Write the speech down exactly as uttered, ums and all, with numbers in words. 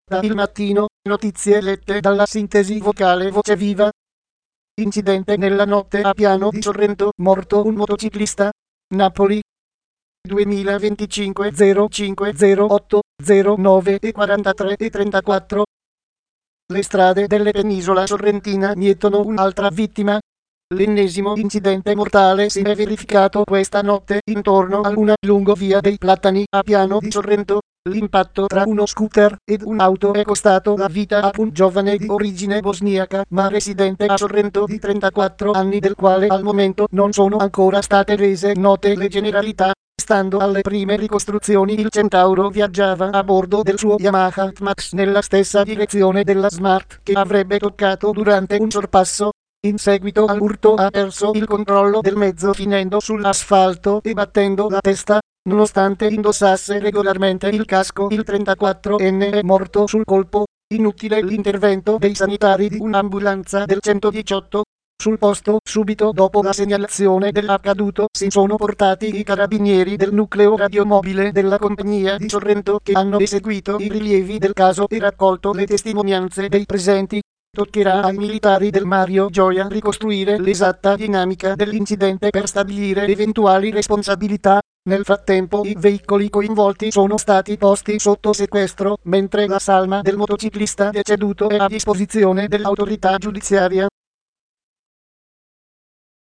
Da Il Mattino, notizie lette dalla sintesi vocale Voce Viva. Incidente nella notte a Piano di Sorrento, morto un motociclista. Napoli. duemilaventicinque zero cinque zero otto zero nove e quarantatré e trentaquattro. Le strade delle penisola sorrentina mietono un'altra vittima. L'ennesimo incidente mortale si è verificato questa notte intorno a una lungovia dei Platani a Piano di Sorrento. L'impatto tra uno scooter ed un'auto è costato la vita a un giovane di origine bosniaca ma residente a Sorrento di trentaquattro anni, del quale al momento non sono ancora state rese note le generalità. Stando alle prime ricostruzioni, il Centauro viaggiava a bordo del suo Yamaha Max nella stessa direzione della Smart che avrebbe toccato durante un sorpasso. In seguito all'urto ha perso il controllo del mezzo finendo sull'asfalto e battendo la testa. Nonostante indossasse regolarmente il casco, il trentaquattrenne è morto sul colpo. Inutile l'intervento dei sanitari di un'ambulanza del centodiciotto. Sul posto, subito dopo la segnalazione dell'accaduto, si sono portati i carabinieri del nucleo radiomobile della compagnia di Sorrento che hanno eseguito i rilievi del caso e raccolto le testimonianze dei presenti. Toccherà ai militari del Mario Gioia ricostruire l'esatta dinamica dell'incidente per stabilire eventuali responsabilità. Nel frattempo i veicoli coinvolti sono stati posti sotto sequestro, mentre la salma del motociclista deceduto è a disposizione dell'autorità giudiziaria.